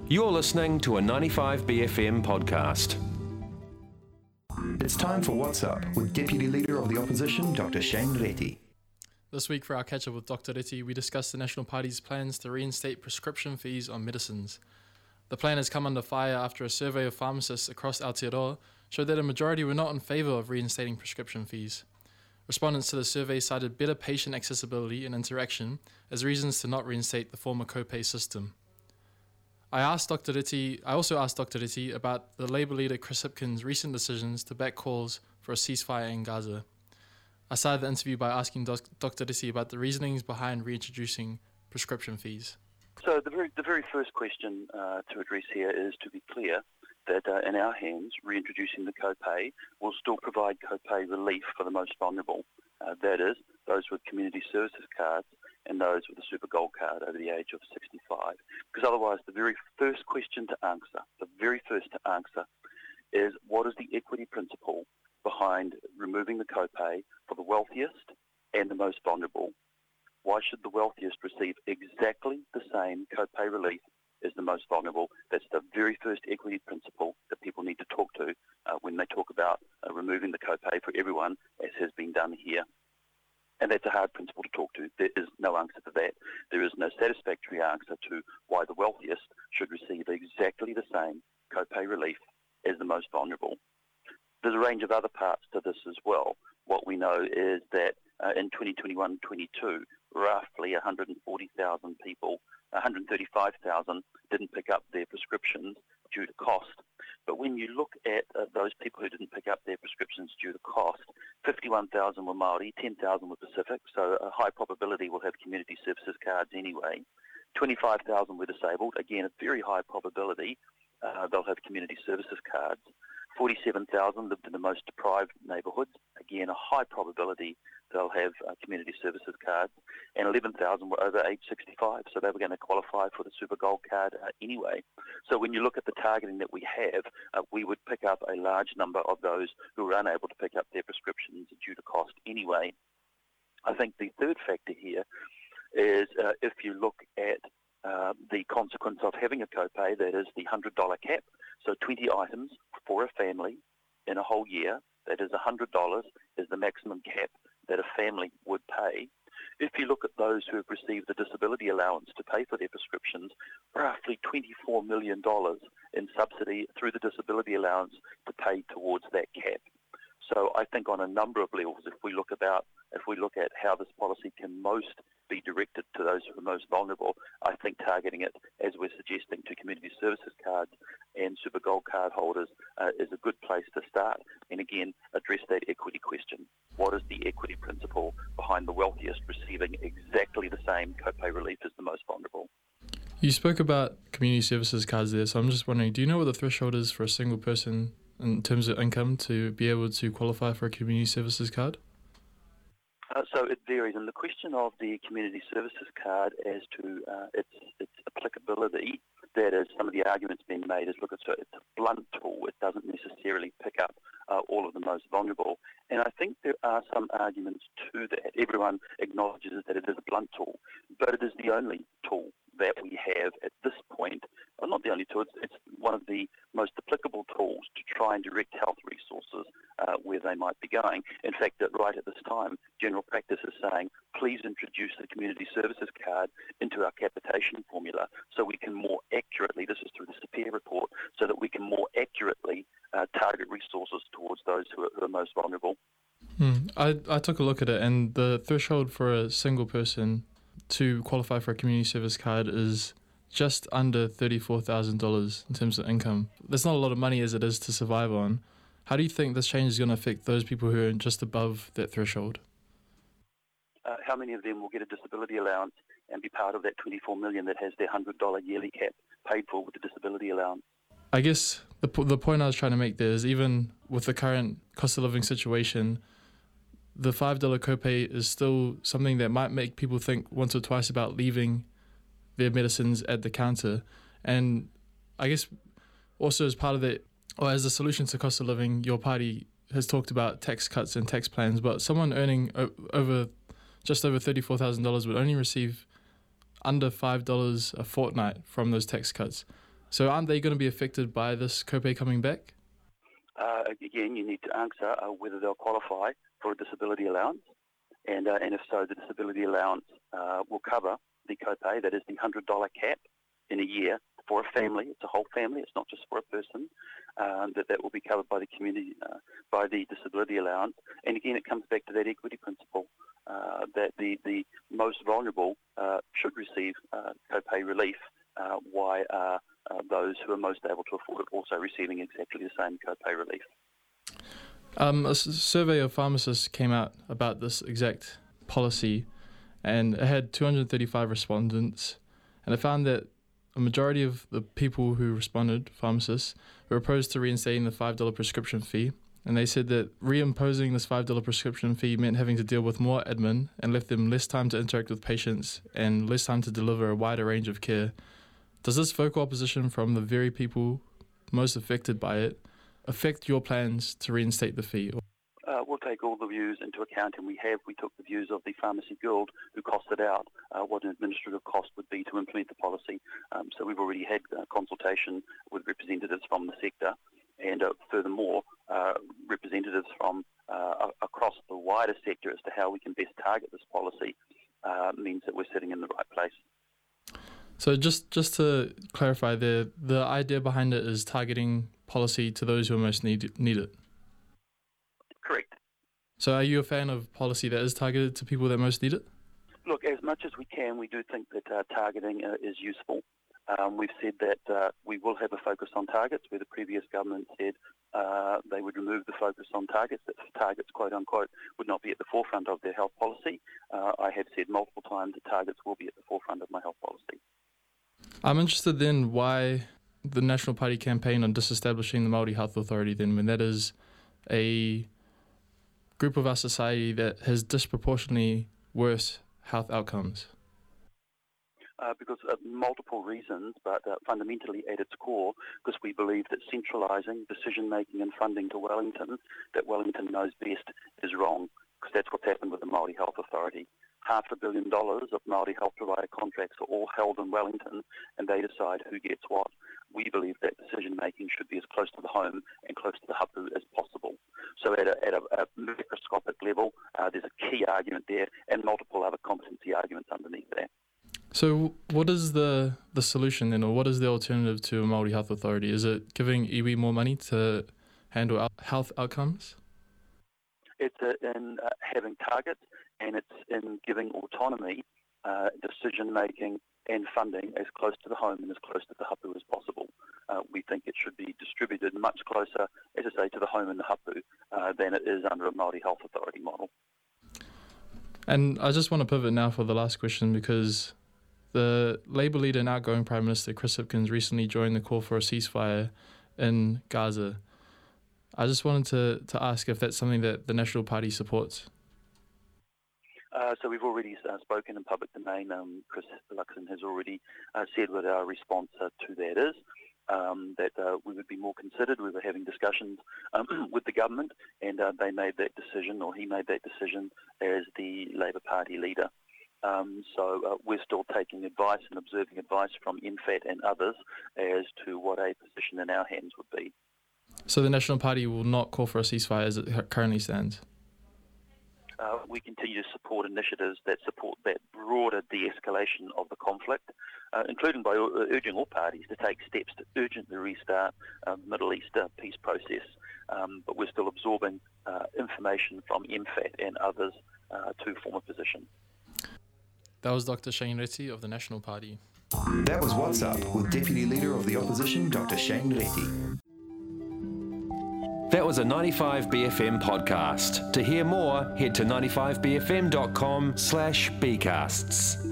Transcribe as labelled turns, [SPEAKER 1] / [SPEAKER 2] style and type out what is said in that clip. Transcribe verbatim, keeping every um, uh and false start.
[SPEAKER 1] You're listening to a ninety-five B F M podcast.
[SPEAKER 2] It's time for What's Up with Deputy Leader of the Opposition, Doctor Shane Reti.
[SPEAKER 3] This week for our catch-up with Doctor Reti, we discussed the National Party's plans to reinstate prescription fees on medicines. The plan has come under fire after a survey of pharmacists across Aotearoa showed that a majority were not in favour of reinstating prescription fees. Respondents to the survey cited better patient accessibility and interaction as reasons to not reinstate the former copay system. I asked Doctor Reti, I also asked Doctor Reti about the Labour leader Chris Hipkins' recent decisions to back calls for a ceasefire in Gaza. I started the interview by asking Doc- Doctor Reti about the reasonings behind reintroducing prescription fees.
[SPEAKER 4] So the very the very first question uh, to address here is to be clear that uh, in our hands, reintroducing the copay will still provide copay relief for the most vulnerable. Uh, that is, those with community services cards and those with a Super Gold card over the age of sixty-five. Because otherwise, the very first question to answer, the very first to answer, is what is the equity principle behind removing the copay for the wealthiest and the most vulnerable? Why should the wealthiest receive exactly the same copay relief as the most vulnerable? That's the very first equity principle that people need to talk to uh, when they talk about uh, removing the copay for everyone, as has been done here. And that's a hard principle to talk to. There is no answer to that. There is no satisfactory answer to why the wealthiest should receive exactly the same copay relief as the most vulnerable. There's a range of other parts to this as well. What we know is that uh, in twenty twenty-one twenty-two, roughly one hundred forty thousand people, one hundred thirty-five thousand didn't pick up their prescriptions due to cost. But when you look at uh, those people who didn't pick up their prescriptions due to cost, fifty-one thousand were Māori, ten thousand were Pacific, so a high probability will have community services cards anyway. twenty-five thousand were disabled, again a very high probability uh, they'll have community services cards. forty-seven thousand lived in the most deprived neighbourhoods, again a high probability they'll have uh, community services cards, and eleven thousand were over age sixty-five, so they were going to qualify for the Super Gold card uh, anyway. So when you look at the targeting that we have, uh, we would pick up a large number of those who were unable to pick up their prescriptions due to cost anyway. I think the third factor here is uh, if you look at uh, the consequence of having a copay, that is the one hundred dollars cap, so twenty items for a family in a whole year, that is one hundred dollars is the maximum cap that a family would pay. If you look at those who have received the disability allowance to pay for their prescriptions, roughly twenty-four million dollars in subsidy through the disability allowance to pay towards that cap. So I think on a number of levels, if we look about, if we look at how this policy can most be directed to those who are most vulnerable, I think targeting it, as we're suggesting, to community services cards and Super Gold card holders uh, is a good place to start. And again, address that equity question. What is the equity principle behind the wealthiest receiving exactly the same copay relief as the most vulnerable?
[SPEAKER 3] You spoke about community services cards there, so I'm just wondering, do you know what the threshold is for a single person in terms of income to be able to qualify for a community services card?
[SPEAKER 4] Uh, so it varies, and the question of the community services card as to uh, its its applicability, that is, some of the arguments being made is, look, it's a, it's a blunt tool. It doesn't necessarily pick up uh, all of the most vulnerable. And I think there are some arguments to that. Everyone acknowledges that it is a blunt tool, but it is the only tool that we have at this point. Well, not the only tool, it's, it's one of the most applicable tools to try and direct health resources uh, where they might be going. In fact, that right at this time, general practice is saying, please introduce the community services card into our capitation formula so we can more accurately, this is through the SAPIR report, so that we can more accurately uh, target resources towards those who are, who are most vulnerable.
[SPEAKER 3] Hmm. I, I took a look at it, and the threshold for a single person to qualify for a community service card is just under thirty-four thousand dollars in terms of income. There's not a lot of money as it is to survive on. How do you think this change is going to affect those people who are just above that threshold?
[SPEAKER 4] Uh, how many of them will get a disability allowance and be part of that twenty-four million that has their one hundred dollars yearly cap paid for with the disability allowance?
[SPEAKER 3] I guess the the point I was trying to make there is, even with the current cost of living situation, the five dollars copay is still something that might make people think once or twice about leaving their medicines at the counter. And I guess also as part of that, or as a solution to cost of living, your party has talked about tax cuts and tax plans, but someone earning o- over just over thirty-four thousand dollars would only receive under five dollars a fortnight from those tax cuts. So aren't they going to be affected by this copay coming back?
[SPEAKER 4] Uh, again, you need to answer uh, whether they'll qualify for a disability allowance, and uh, and if so, the disability allowance uh, will cover the copay, that is the one hundred dollars cap in a year for a family. It's a whole family, it's not just for a person, um, that that will be covered by the community, uh, by the disability allowance. And again, it comes back to that equity principle, uh, that the, the most vulnerable uh, should receive uh, copay relief, uh, why are uh, those who are most able to afford it also receiving exactly the same copay relief.
[SPEAKER 3] Um, a s- survey of pharmacists came out about this exact policy, and it had two hundred thirty-five respondents, and it found that a majority of the people who responded, pharmacists, were opposed to reinstating the five dollars prescription fee, and they said that reimposing this five dollars prescription fee meant having to deal with more admin and left them less time to interact with patients and less time to deliver a wider range of care. Does this vocal opposition from the very people most affected by it affect your plans to reinstate the fee?
[SPEAKER 4] Uh, we'll take all the views into account, and we have. We took the views of the Pharmacy Guild, who costed out uh, what an administrative cost would be to implement the policy. Um, so we've already had uh, consultation with representatives from the sector, and uh, furthermore, uh, representatives from uh, across the wider sector as to how we can best target this policy uh, means that we're sitting in the right place.
[SPEAKER 3] So just, just to clarify, the the idea behind it is targeting policy to those who most need need it.
[SPEAKER 4] Correct.
[SPEAKER 3] So are you a fan of policy that is targeted to people that most need it?
[SPEAKER 4] Look, as much as we can, we do think that uh, targeting uh, is useful. Um, we've said that uh, we will have a focus on targets, where the previous government said uh, they would remove the focus on targets, that targets, quote unquote, would not be at the forefront of their health policy. Uh, I have said multiple times that targets will be at the forefront of my health policy.
[SPEAKER 3] I'm interested then why the National Party campaign on disestablishing the Māori Health Authority then, when that is a group of our society that has disproportionately worse health outcomes.
[SPEAKER 4] Uh, because of multiple reasons, but uh, fundamentally at its core, because we believe that centralising decision-making and funding to Wellington, that Wellington knows best, is wrong, because that's what's happened with the Māori Health Authority. Half a billion dollars of Māori health provider contracts are all held in Wellington, and they decide who gets what. We believe that decision-making should be as close to the home and close to the hapu as possible. So at a, at a, a microscopic level, uh, there's a key argument there, and multiple other competency arguments underneath that.
[SPEAKER 3] So what is the, the solution then, or what is the alternative to a Māori Health Authority? Is it giving iwi more money to handle out health outcomes?
[SPEAKER 4] It's uh, in uh, having targets, and it's in giving autonomy, uh, decision-making and funding as close to the home and as close to the hapu as possible. Uh, we think it should be distributed much closer, as I say, to the home and the hapu uh, than it is under a Māori Health Authority model.
[SPEAKER 3] And I just want to pivot now for the last question, because the Labour leader and outgoing Prime Minister Chris Hipkins recently joined the call for a ceasefire in Gaza. I just wanted to, to ask if that's something that the National Party supports.
[SPEAKER 4] Uh, so we've already uh, spoken in public domain. Um, Chris Luxon has already uh, said what our response uh, to that is, um, that uh, we would be more considered. We were having discussions um, with the government, and uh, they made that decision, or he made that decision as the Labour Party leader. Um, so uh, we're still taking advice and observing advice from N F A T and others as to what a position in our hands would be.
[SPEAKER 3] So the National Party will not call for a ceasefire as it currently stands?
[SPEAKER 4] Uh, we continue to support initiatives that support that broader de-escalation of the conflict, uh, including by urging all parties to take steps to urgently restart uh, the Middle East uh, peace process. Um, but we're still absorbing uh, information from N F A T and others uh, to form a position.
[SPEAKER 3] That was Doctor Shane Reti of the National Party.
[SPEAKER 2] That was What's Up with Deputy Leader of the Opposition, Doctor Shane Reti.
[SPEAKER 1] That was a ninety-five B F M podcast. To hear more, head to ninety-five b f m dot com slash bcasts.